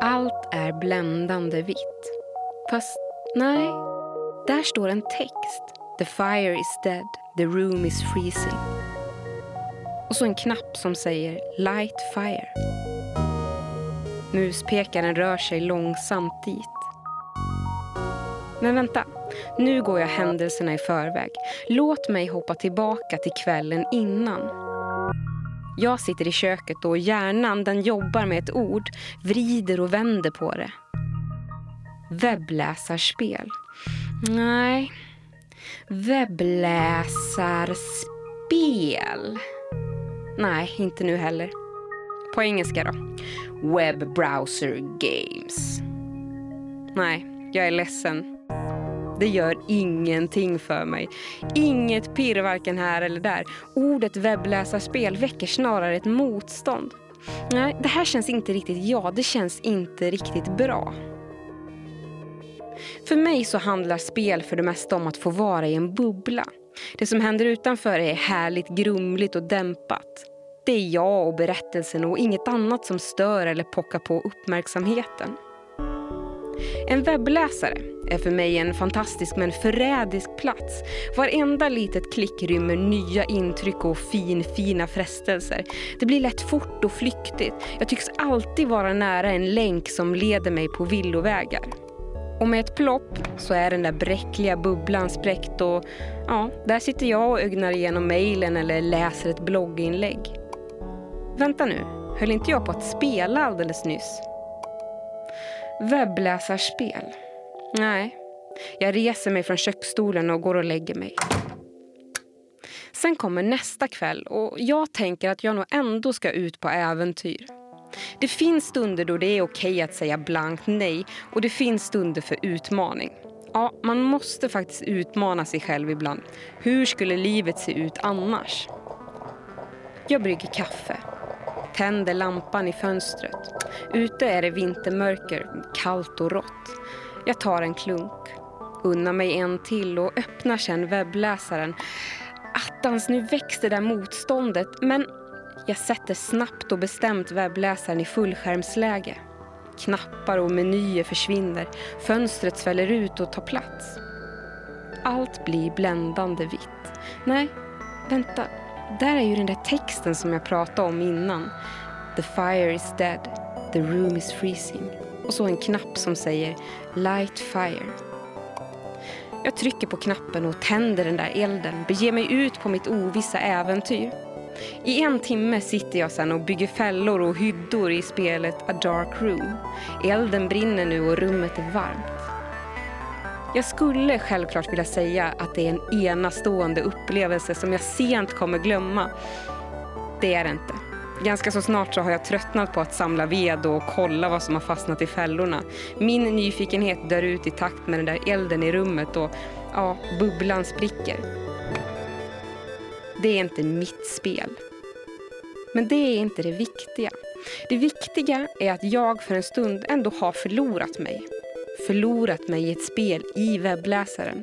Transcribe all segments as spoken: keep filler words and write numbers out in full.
Allt är bländande vitt. Fast nej, där står en text. The fire is dead, the room is freezing. Och så en knapp som säger light fire. Muspekaren rör sig långsamt dit. Men vänta, nu går jag händelserna i förväg. Låt mig hoppa tillbaka till kvällen innan. Jag sitter i köket och hjärnan den jobbar med ett ord, vrider och vänder på det. Webbläsarspel. Nej, webbläsarspel. Nej, inte nu heller. På engelska då. Web browser games. Nej, jag är ledsen. Det gör ingenting för mig. Inget pirr varken här eller där. Ordet webbläsarspel väcker snarare ett motstånd. Nej, det här känns inte riktigt ja. Det känns inte riktigt bra. För mig så handlar spel för det mesta om att få vara i en bubbla. Det som händer utanför är härligt, grumligt och dämpat. Det är jag och berättelsen och inget annat som stör eller pockar på uppmärksamheten. En webbläsare är för mig en fantastisk men förrädisk plats. Varenda litet klick rymmer nya intryck och fin, fina frestelser. Det blir lätt fort och flyktigt. Jag tycks alltid vara nära en länk som leder mig på villovägar. Och med ett plopp så är den där bräckliga bubblan spräckt och ja, där sitter jag och ögnar igenom mejlen eller läser ett blogginlägg. Vänta nu, höll inte jag på att spela alldeles nyss? Webbläsarspel. Nej, jag reser mig från köksstolen och går och lägger mig. Sen kommer nästa kväll och jag tänker att jag nog ändå ska ut på äventyr. Det finns stunder då det är okej att säga blankt nej och det finns stunder för utmaning. Ja, man måste faktiskt utmana sig själv ibland. Hur skulle livet se ut annars? Jag brygger kaffe. Tänder lampan i fönstret. Ute är det vintermörker, kallt och rått. Jag tar en klunk. Unnar mig en till och öppnar sen webbläsaren. Attans, nu växer det där motståndet. Men jag sätter snabbt och bestämt webbläsaren i fullskärmsläge. Knappar och menyer försvinner. Fönstret sväller ut och tar plats. Allt blir bländande vitt. Nej, vänta. Där är ju den där texten som jag pratade om innan. The fire is dead. The room is freezing. Och så en knapp som säger light fire. Jag trycker på knappen och tänder den där elden. Beger mig ut på mitt ovissa äventyr. I en timme sitter jag sedan och bygger fällor och hyddor i spelet A Dark Room. Elden brinner nu och rummet är varmt. Jag skulle självklart vilja säga att det är en enastående upplevelse som jag sent kommer glömma. Det är det inte. Ganska så snart så har jag tröttnat på att samla ved och kolla vad som har fastnat i fällorna. Min nyfikenhet dör ut i takt med den där elden i rummet och ja, bubblan spricker. Det är inte mitt spel. Men det är inte det viktiga. Det viktiga är att jag för en stund ändå har förlorat mig. Förlorat mig i ett spel i webbläsaren.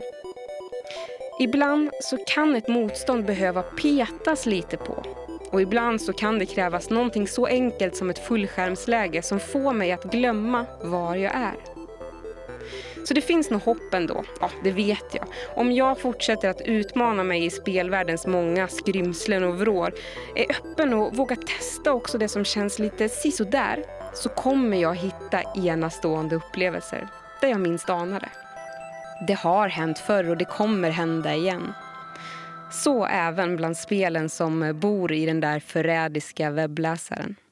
Ibland så kan ett motstånd behöva petas lite på. Och ibland så kan det krävas någonting så enkelt som ett fullskärmsläge som får mig att glömma var jag är. Så det finns nog hopp ändå, ja det vet jag. Om jag fortsätter att utmana mig i spelvärldens många skrymslen och vrår, är öppen och vågar testa också det som känns lite sisådär, så kommer jag hitta enastående upplevelser där jag minst anade. Det har hänt förr och det kommer hända igen. Så även bland spelen som bor i den där förrädiska webbläsaren.